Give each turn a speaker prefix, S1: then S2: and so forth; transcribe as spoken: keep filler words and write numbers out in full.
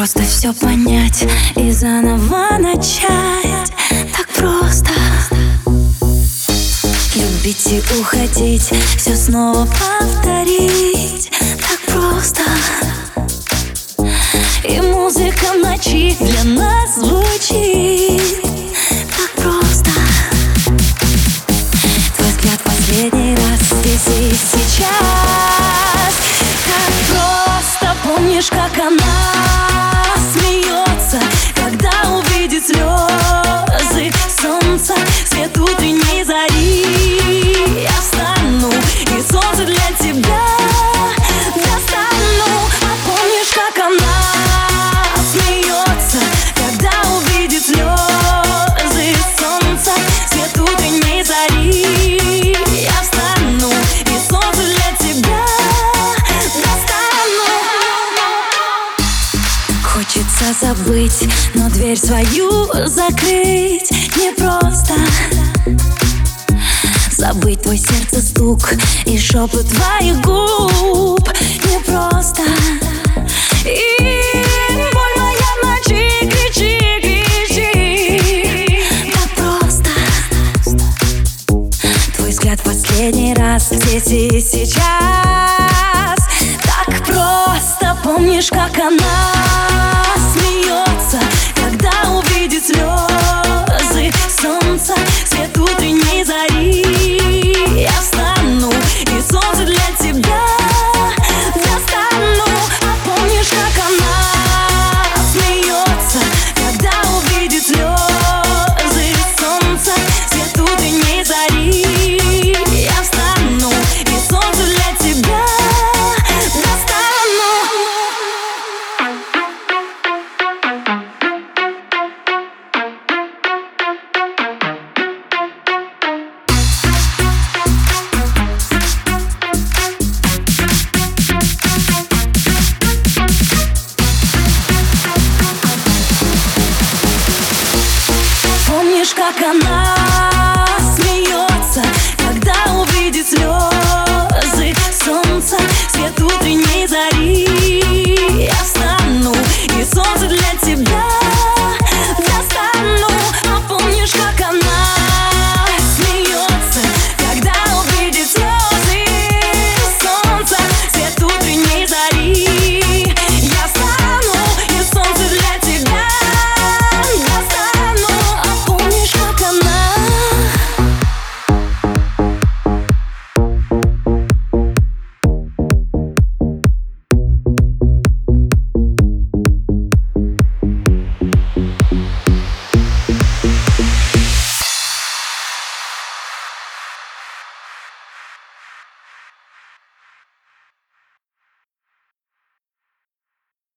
S1: просто все понять и заново начать. Так просто любить и уходить, все снова повторить. Так просто. И музыка в ночи для нас звучит. Так просто. Твой взгляд последний раз здесь и сейчас. Так просто. Помнишь, как она смеется, когда увидит слезы солнца, свет утренней зари? Я встану и солнце для тебя достану. А помнишь, как она смеется, когда увидит слезы солнца, свет утренней зари? Я встану и солнце для тебя достану. Хочется забыть, но дверь свою закрыть непросто. Забыть твой сердце стук и шепот твоих губ непросто. И боль моя в ночи, кричи, кричи. Так просто. Твой взгляд последний раз здесь и сейчас. Так просто. Помнишь, как она